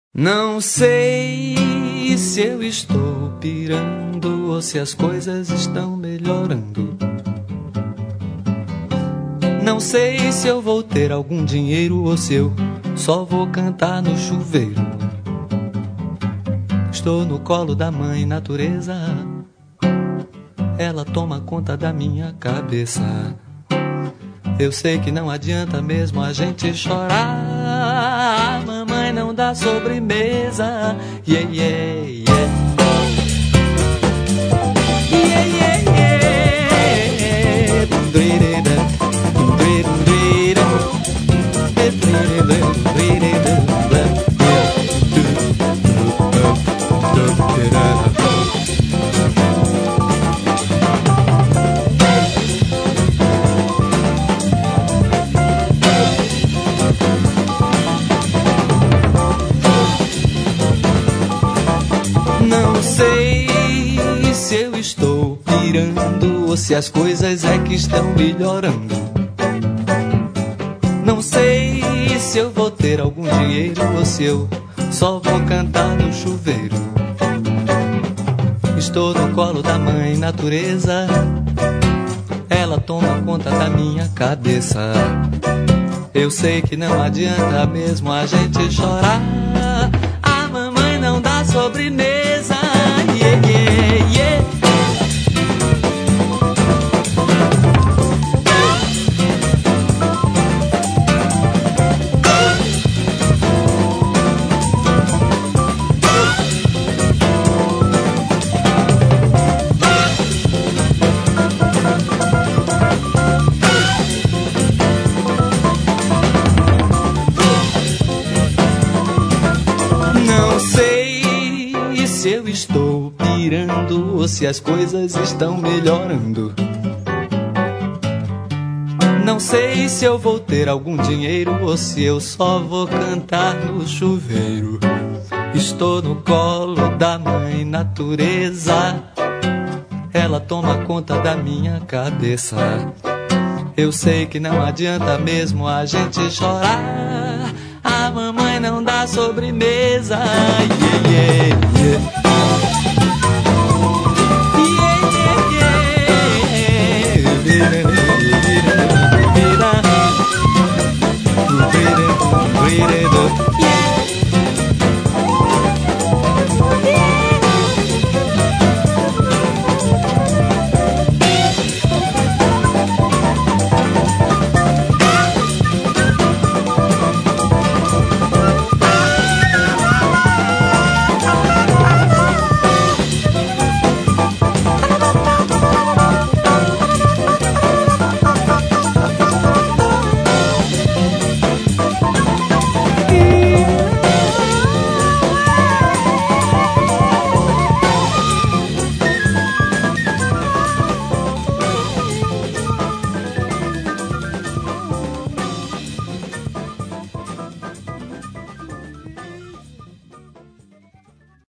Não sei se eu estou pirando ou se as coisas estão melhorando. Não sei se eu vou ter algum dinheiro ou se eu só vou cantar no chuveiro. Estou no colo da mãe natureza, ela toma conta da minha cabeça. Eu sei que não adianta mesmo a gente chorar, mamãe não dá sobremesa. Yeah, yeah, yeah. Yeah, yeah, yeah. Não sei se eu estou pirando ou se as coisas é que estão melhorando. Não sei se eu vou ter algum dinheiro ou se eu só vou cantar no chuveiro. Estou no colo da mãe natureza, ela toma conta da minha cabeça. Eu sei que não adianta mesmo a gente chorar, a mamãe não dá sobremesa. Yeah, yeah, yeah. Não sei se eu estou pirando ou se as coisas estão melhorando. Não sei se eu vou ter algum dinheiro ou se eu só vou cantar no chuveiro. Estou no colo da mãe natureza, ela toma conta da minha cabeça. Eu sei que não adianta mesmo a gente chorar, a mamãe não dá sobremesa. Yeah, yeah, yeah. Yeah, yeah, yeah.